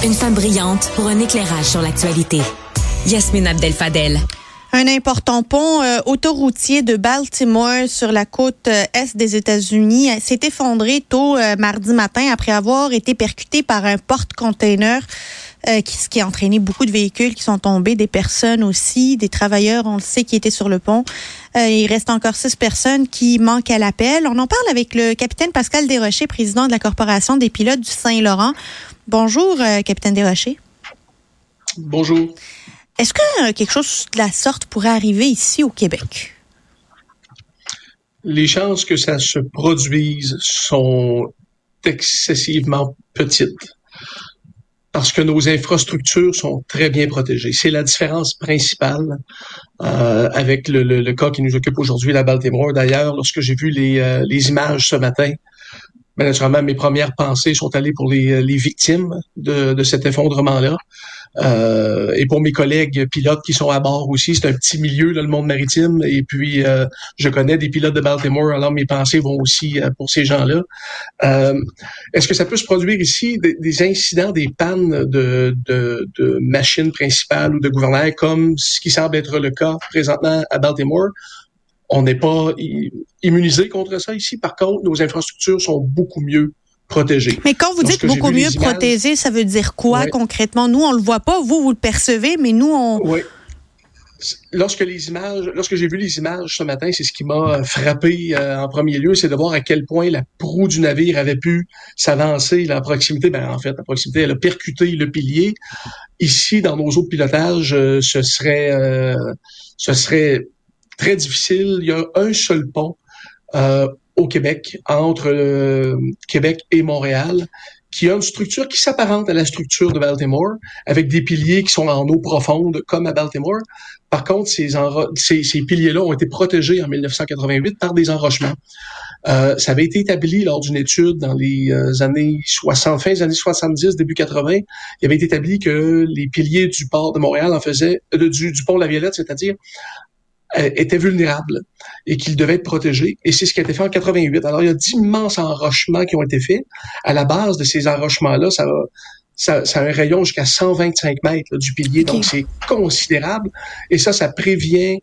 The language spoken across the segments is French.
Une femme brillante pour un éclairage sur l'actualité. Yasmine Abdel-Fadel. Un important pont autoroutier de Baltimore sur la côte est des États-Unis s'est effondré tôt mardi matin après avoir été percuté par un porte-container ce qui a entraîné beaucoup de véhicules qui sont tombés, des personnes aussi, des travailleurs, on le sait, qui étaient sur le pont. Il reste encore 6 personnes qui manquent à l'appel. On en parle avec le capitaine Pascal Desrochers, président de la Corporation des pilotes du Saint-Laurent. Bonjour, capitaine Desrochers. Bonjour. Est-ce que quelque chose de la sorte pourrait arriver ici au Québec? Les chances que ça se produise sont excessivement petites parce que nos infrastructures sont très bien protégées. C'est la différence principale avec le cas qui nous occupe aujourd'hui, la Baltimore. D'ailleurs, lorsque j'ai vu les images ce matin, bien, naturellement, mes premières pensées sont allées pour les victimes de cet effondrement-là. Et pour mes collègues pilotes qui sont à bord aussi, c'est un petit milieu, là, le monde maritime. Et puis, je connais des pilotes de Baltimore, alors mes pensées vont aussi pour ces gens-là. Est-ce que ça peut se produire ici, des incidents, des pannes de machines principales ou de gouvernail, comme ce qui semble être le cas présentement à Baltimore? On n'est pas immunisé contre ça ici. Par contre, nos infrastructures sont beaucoup mieux protégées. Mais quand vous dites beaucoup mieux protégées, ça veut dire quoi concrètement? Nous, on le voit pas. Vous le percevez, mais nous, on... Oui. Lorsque j'ai vu les images ce matin, c'est ce qui m'a frappé en premier lieu, c'est de voir à quel point la proue du navire avait pu s'avancer là, à proximité. Ben, en fait, à proximité, elle a percuté le pilier. Ici, dans nos eaux de pilotage, ce serait très difficile. Il y a un seul pont au Québec, entre Québec et Montréal, qui a une structure qui s'apparente à la structure de Baltimore, avec des piliers qui sont en eau profonde, comme à Baltimore. Par contre, ces piliers-là ont été protégés en 1988 par des enrochements. Ça avait été établi lors d'une étude dans les années 60, fin des années 70, début 80. Il avait été établi que les piliers du port de Montréal du pont La Violette, c'est-à-dire, étaient vulnérables et qu'ils devaient être protégés. Et c'est ce qui a été fait en 88. Alors, il y a d'immenses enrochements qui ont été faits. À la base de ces enrochements-là, ça a un rayon jusqu'à 125 mètres là, du pilier. Okay. Donc, c'est considérable. Et ça prévient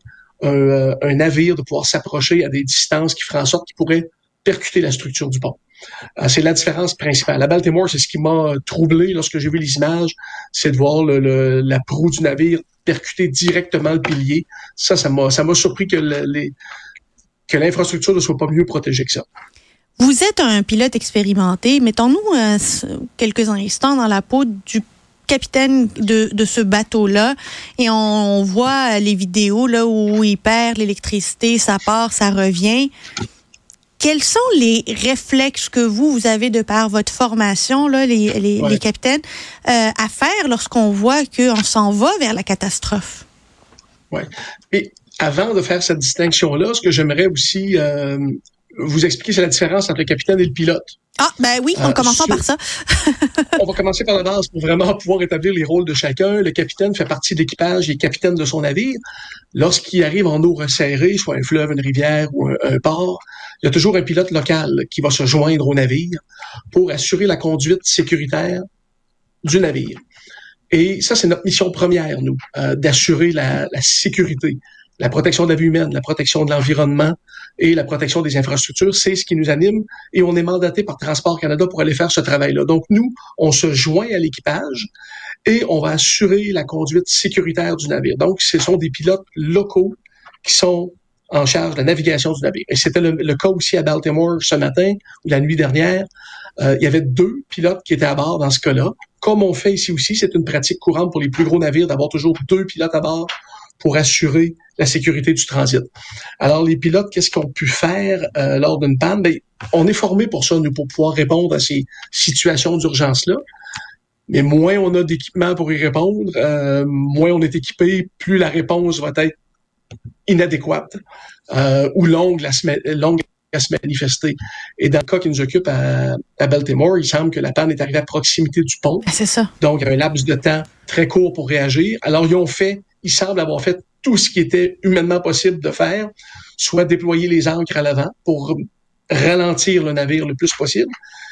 un navire de pouvoir s'approcher à des distances qui feraient en sorte qu'il pourrait percuter la structure du pont. C'est la différence principale. À Baltimore, c'est ce qui m'a troublé lorsque j'ai vu les images, c'est de voir la proue du navire percuter directement le pilier. Ça m'a surpris que l'infrastructure ne soit pas mieux protégée que ça. Vous êtes un pilote expérimenté. Mettons-nous quelques instants dans la peau du capitaine de ce bateau-là et on voit les vidéos là où il perd l'électricité, ça part, ça revient. Quels sont les réflexes que vous avez de par votre formation, là, les capitaines, à faire lorsqu'on voit qu'on s'en va vers la catastrophe? Oui. Et avant de faire cette distinction-là, ce que j'aimerais aussi vous expliquer, c'est la différence entre le capitaine et le pilote. Ah, ben oui, en commençant par ça. On va commencer par la base pour vraiment pouvoir établir les rôles de chacun. Le capitaine fait partie de l'équipage, il est capitaine de son navire. Lorsqu'il arrive en eau resserrée, soit un fleuve, une rivière ou un port, il y a toujours un pilote local qui va se joindre au navire pour assurer la conduite sécuritaire du navire. Et ça, c'est notre mission première, nous, d'assurer la sécurité, la protection de la vie humaine, la protection de l'environnement et la protection des infrastructures. C'est ce qui nous anime et on est mandaté par Transport Canada pour aller faire ce travail-là. Donc, nous, on se joint à l'équipage et on va assurer la conduite sécuritaire du navire. Donc, ce sont des pilotes locaux qui sont en charge de la navigation du navire. Et c'était le cas aussi à Baltimore ce matin ou la nuit dernière. Il y avait 2 pilotes qui étaient à bord dans ce cas-là. Comme on fait ici aussi, c'est une pratique courante pour les plus gros navires d'avoir toujours 2 pilotes à bord pour assurer la sécurité du transit. Alors, les pilotes, qu'est-ce qu'ils ont pu faire lors d'une panne? Bien, on est formés pour ça, nous, pour pouvoir répondre à ces situations d'urgence-là. Mais moins on a d'équipement pour y répondre, moins on est équipé, plus la réponse va être inadéquate ou longue à se manifester. Et dans le cas qui nous occupe à Baltimore, il semble que la panne est arrivée à proximité du pont. C'est ça. Donc, il y a un laps de temps très court pour réagir. Alors, ils semblent avoir fait tout ce qui était humainement possible de faire, soit déployer les ancres à l'avant pour ralentir le navire le plus possible,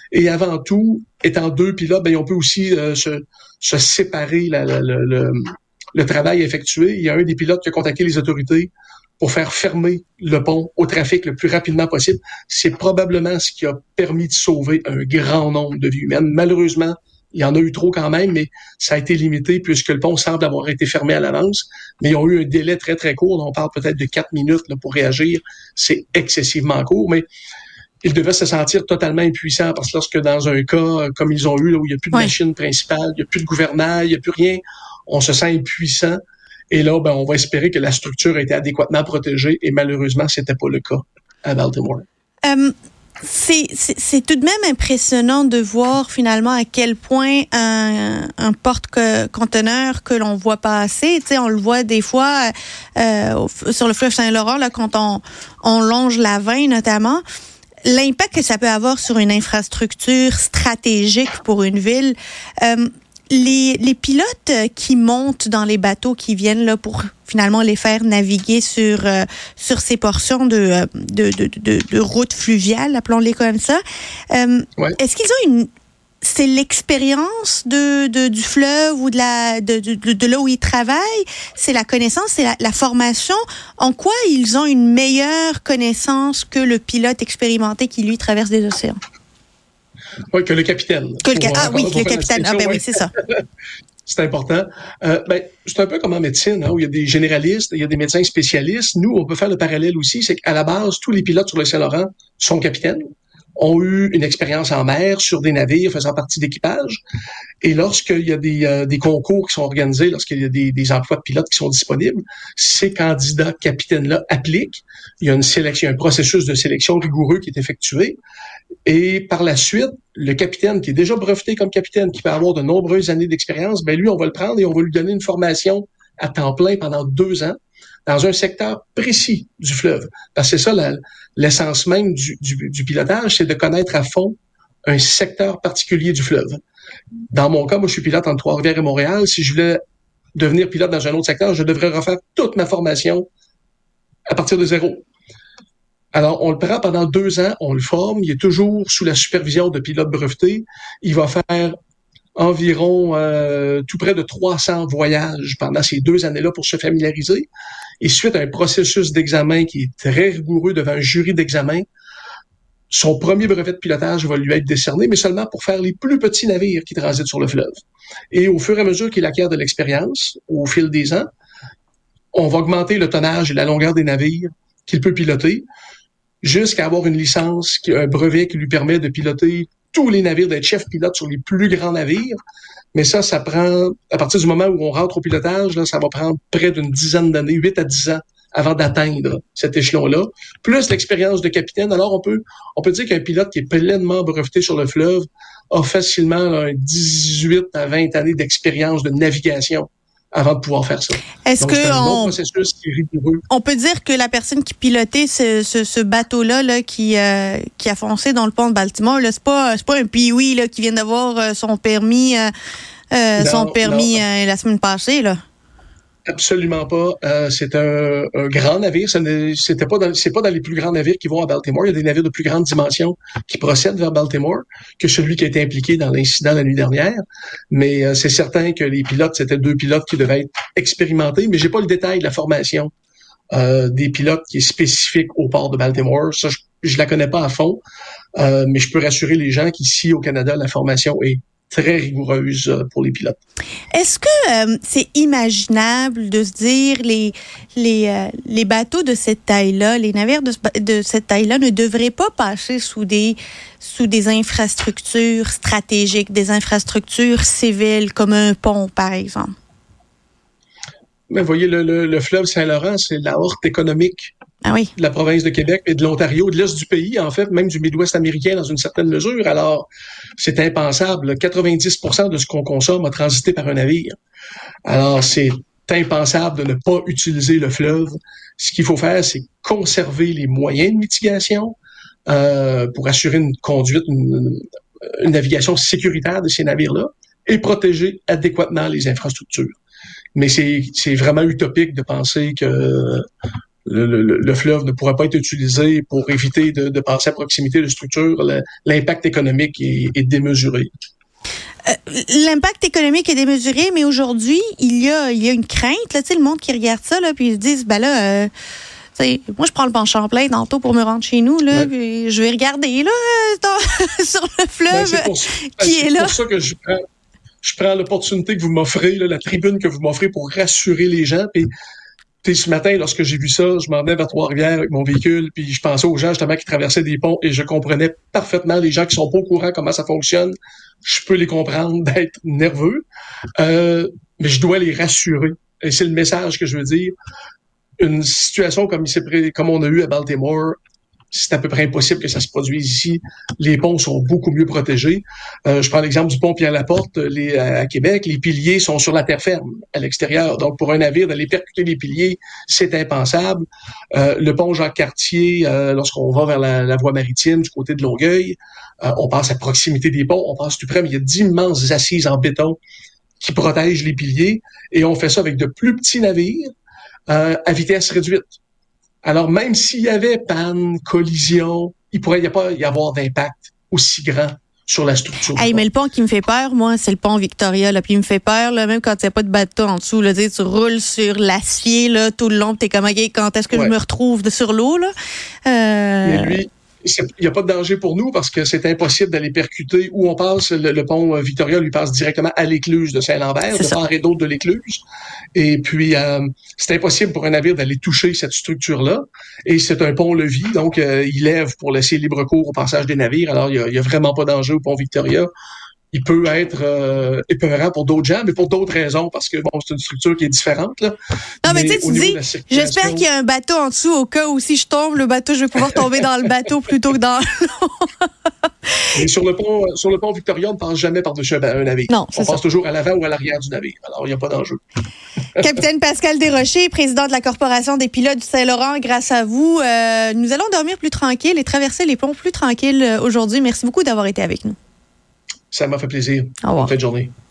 Et avant tout, étant deux pilotes, ben, on peut aussi se séparer le travail effectué. Il y a un des pilotes qui a contacté les autorités pour faire fermer le pont au trafic le plus rapidement possible. C'est probablement ce qui a permis de sauver un grand nombre de vies humaines. Malheureusement, il y en a eu trop quand même, mais ça a été limité puisque le pont semble avoir été fermé à l'avance. Mais ils ont eu un délai très, très court. On parle peut-être de 4 minutes là, pour réagir. C'est excessivement court, mais ils devaient se sentir totalement impuissants parce que lorsque dans un cas comme ils ont eu, là, où il n'y a plus de machine principale, il n'y a plus de gouvernail, il n'y a plus rien, on se sent impuissant. Et là, ben, on va espérer que la structure a été adéquatement protégée et malheureusement, c'était pas le cas à Baltimore. C'est tout de même impressionnant de voir finalement à quel point un porte-conteneur que l'on voit passer, tu sais, on le voit des fois sur le fleuve Saint-Laurent là, quand on longe la 20 notamment, l'impact que ça peut avoir sur une infrastructure stratégique pour une ville. Les pilotes qui montent dans les bateaux qui viennent là pour finalement les faire naviguer sur ces portions de routes fluviales, appelons-les comme ça. Est-ce qu'ils ont c'est l'expérience du fleuve ou de là où ils travaillent, c'est la connaissance, c'est la formation. En quoi ils ont une meilleure connaissance que le pilote expérimenté qui lui traverse des océans? Oui, que le capitaine. Le capitaine. Ah ben oui, c'est ça. C'est important. C'est un peu comme en médecine, où il y a des généralistes, il y a des médecins spécialistes. Nous, on peut faire le parallèle aussi, c'est qu'à la base, tous les pilotes sur le Saint-Laurent sont capitaines, ont eu une expérience en mer sur des navires faisant partie d'équipage. Et lorsqu'il y a des concours qui sont organisés, lorsqu'il y a des emplois de pilotes qui sont disponibles, ces candidats capitaines-là appliquent. Il y a une sélection, un processus de sélection rigoureux qui est effectué. Et par la suite, le capitaine qui est déjà breveté comme capitaine, qui peut avoir de nombreuses années d'expérience, ben lui, on va le prendre et on va lui donner une formation à temps plein pendant 2 ans dans un secteur précis du fleuve. Parce que c'est ça l'essence même du pilotage, c'est de connaître à fond un secteur particulier du fleuve. Dans mon cas, moi, je suis pilote entre Trois-Rivières et Montréal. Si je voulais devenir pilote dans un autre secteur, je devrais refaire toute ma formation à partir de zéro. Alors, on le prend pendant 2 ans, on le forme, il est toujours sous la supervision de pilotes brevetés. Il va faire environ tout près de 300 voyages pendant ces 2 années-là pour se familiariser. Et suite à un processus d'examen qui est très rigoureux devant un jury d'examen, son premier brevet de pilotage va lui être décerné, mais seulement pour faire les plus petits navires qui transitent sur le fleuve. Et au fur et à mesure qu'il acquiert de l'expérience, au fil des ans, on va augmenter le tonnage et la longueur des navires qu'il peut piloter, jusqu'à avoir une licence, un brevet qui lui permet de piloter tous les navires, d'être chef pilote sur les plus grands navires. Mais ça prend, à partir du moment où on rentre au pilotage, là, ça va prendre près d'une dizaine d'années, 8 à 10 ans, avant d'atteindre cet échelon-là. Plus l'expérience de capitaine. Alors, on peut dire qu'un pilote qui est pleinement breveté sur le fleuve a facilement 18 à 20 années d'expérience de navigation avant de pouvoir faire ça. Est-ce donc, que c'est un long processus qui est rigoureux. On peut dire que la personne qui pilotait ce bateau-là là, qui a foncé dans le pont de Baltimore, là, c'est pas un Pee-wee là, qui vient d'avoir son permis la semaine passée, là? Absolument pas. C'est un grand navire. C'est pas dans les plus grands navires qui vont à Baltimore. Il y a des navires de plus grande dimension qui procèdent vers Baltimore que celui qui a été impliqué dans l'incident la nuit dernière. Mais c'est certain que les pilotes, c'était 2 pilotes qui devaient être expérimentés. Mais j'ai pas le détail de la formation des pilotes qui est spécifique au port de Baltimore. Ça, je la connais pas à fond. Mais je peux rassurer les gens qu'ici au Canada, la formation est très rigoureuse pour les pilotes. Est-ce que c'est imaginable de se dire les bateaux de cette taille-là, les navires de cette taille-là ne devraient pas passer sous des infrastructures stratégiques, des infrastructures civiles comme un pont, par exemple? Mais voyez, le fleuve Saint-Laurent, c'est la horte économique de la province de Québec et de l'Ontario, de l'Est du pays, en fait, même du Midwest américain dans une certaine mesure. Alors, c'est impensable. 90% de ce qu'on consomme a transité par un navire. Alors, c'est impensable de ne pas utiliser le fleuve. Ce qu'il faut faire, c'est conserver les moyens de mitigation pour assurer une conduite, une navigation sécuritaire de ces navires-là et protéger adéquatement les infrastructures. Mais c'est vraiment utopique de penser que le fleuve ne pourra pas être utilisé pour éviter de passer à proximité de structures. L'impact économique est démesuré. L'impact économique est démesuré, mais aujourd'hui, il y a une crainte. Là, le monde qui regarde ça, là, puis ils se disent, moi, je prends le banc Champlain tantôt pour me rendre chez nous, là, puis je vais regarder là, sur le fleuve qui est là. C'est pour ça que je prends l'opportunité que vous m'offrez, là, la tribune que vous m'offrez pour rassurer les gens. Puis ce matin, lorsque j'ai vu ça, je m'en venais vers Trois-Rivières avec mon véhicule, puis je pensais aux gens justement qui traversaient des ponts et je comprenais parfaitement les gens qui sont pas au courant comment ça fonctionne. Je peux les comprendre d'être nerveux, mais je dois les rassurer. Et c'est le message que je veux dire. Une situation comme on a eu à Baltimore, c'est à peu près impossible que ça se produise ici. Les ponts sont beaucoup mieux protégés. Je prends l'exemple du pont Pierre-Laporte à Québec. Les piliers sont sur la terre ferme, à l'extérieur. Donc, pour un navire, d'aller percuter les piliers, c'est impensable. Le pont Jacques-Cartier, lorsqu'on va vers la voie maritime du côté de Longueuil, on passe à proximité des ponts, on passe tout près, mais il y a d'immenses assises en béton qui protègent les piliers. Et on fait ça avec de plus petits navires à vitesse réduite. Alors, même s'il y avait panne, collision, il pourrait pas y avoir d'impact aussi grand sur la structure. Mais le pont qui me fait peur, moi, c'est le pont Victoria. Là. Puis il me fait peur, là, même quand il n'y a pas de bateau en dessous. Là, tu roules sur l'acier là, tout le long, t'es comme, OK, quand est-ce que je me retrouve sur l'eau? Là? Et lui, il n'y a pas de danger pour nous parce que c'est impossible d'aller percuter où on passe. Le pont Victoria lui passe directement à l'écluse de Saint-Lambert, de part et d'autre de l'écluse. Et puis, c'est impossible pour un navire d'aller toucher cette structure-là. Et c'est un pont-levis, donc il lève pour laisser libre cours au passage des navires. Alors, il y a vraiment pas d'enjeu au pont Victoria. Il peut être épeurant pour d'autres gens, mais pour d'autres raisons, parce que c'est une structure qui est différente. Là. Non, mais tu dis, j'espère qu'il y a un bateau en dessous au cas où si je tombe, le bateau, je vais pouvoir tomber dans le bateau plutôt que dans l'eau. Et sur le pont Victoria, on ne passe jamais par-dessus un navire. Non, on passe toujours à l'avant ou à l'arrière du navire. Alors, il n'y a pas d'enjeu. Capitaine Pascal Desrochers, président de la Corporation des pilotes du Saint-Laurent, grâce à vous, nous allons dormir plus tranquille et traverser les ponts plus tranquilles aujourd'hui. Merci beaucoup d'avoir été avec nous. Ça m'a fait plaisir. Bonne fin de journée.